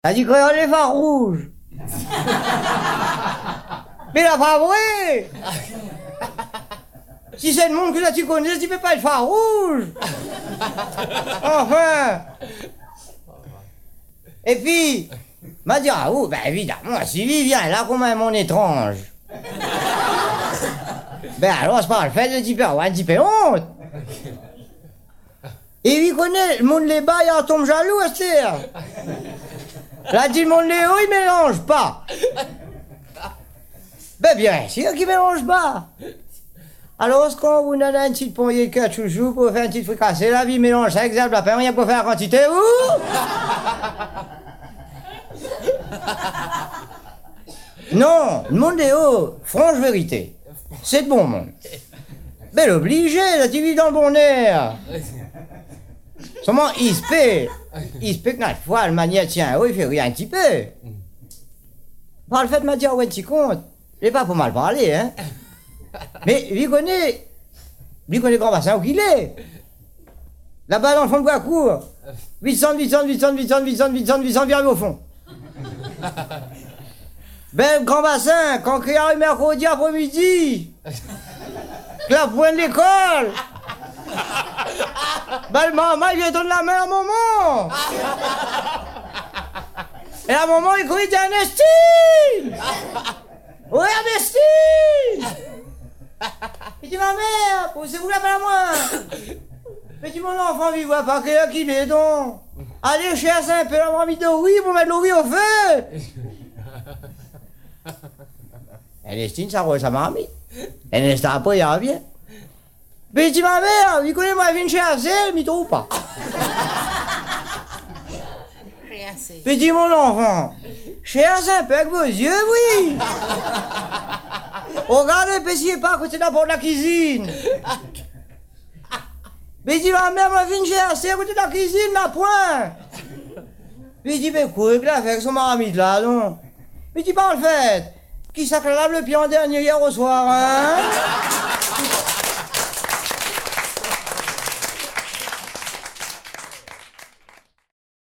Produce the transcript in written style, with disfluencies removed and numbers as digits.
Elle dit que les phares rouges. Mais la pas vrai. Si c'est le monde que là tu connais, tu peux pas être phare rouge. Enfin. Et puis, m'a dit, ah oui, ben évidemment, si Vivien là comme un monde étrange. Ben alors, c'est pas le fait de dire, ouais, un petit peu honte. Et il connaît, le monde les bas, il en tombe jaloux, Esther. Là, dit le monde les hauts, il mélange pas. Ben bien sûr qu'il mélange pas. Alors, quand vous donnez un petit ponnier de chouchou pour faire un petit fricassé, la vie mélange ça, exemple, la peine, rien pour faire la quantité, ouh. Non, le monde est haut, franche vérité. C'est de bon monde. Ben l'obligé, là tu vis dans le bon air. Seulement, il se peut que notre fois, le manière tient, il fait rien un petit peu. Par le fait de me dire, ouais, tu comptes, il n'est pas pour mal parler, hein. Mais lui connaît Grand Bassin où qu'il est. Là-bas dans le fond de Boiscourt. 800, viens au fond. Ben, Grand Bassin, quand il y a un mercredi après-midi, la pointe de l'école, ben, le maman, il vient donner la main à maman. Et la maman, il dit Ernestine. Oui, Ernestine. Il dit, ma mère, poussez-vous la main à moi. Mais dis, mon enfant, il voit pas qu'il est donc. Allez chez Saint-Pé, la mamie de oui, pour mettre l'eau au feu. Ernestine, ça roule sa mamie. Ernestine, après, il revient. Mais il dit, ma mère, il connaît moi, viens chez Assez, mais trouve pas. Mais dis, mon enfant, chez Saint-Pé, avec vos yeux, oui. Regardez, pessiez pas à côté de la porte de la cuisine. Mais il dit, ma mère m'a vu assez à côté de la cuisine, la pointe. Mais il dit, mais quoi, il a fait avec son marmite là, non. Mais il dit, pas le fait. Qui ça lave le pied en dernier hier au soir, hein?